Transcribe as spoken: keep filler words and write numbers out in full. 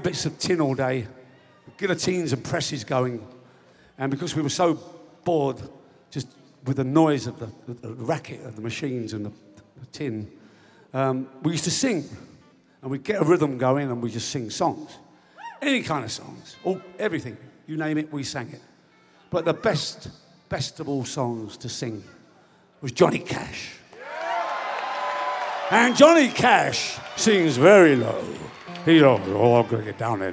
bits of tin all day, guillotines and presses going. And because we were so bored just with the noise of the, the, the racket of the machines and the, the tin, um, we used to sing. And we'd get a rhythm going and we'd just sing songs. Any kind of songs, all, everything. You name it, we sang it. But the best, best of all songs to sing was Johnny Cash. And Johnny Cash sings very low. He goes, oh, I'm going to get down there.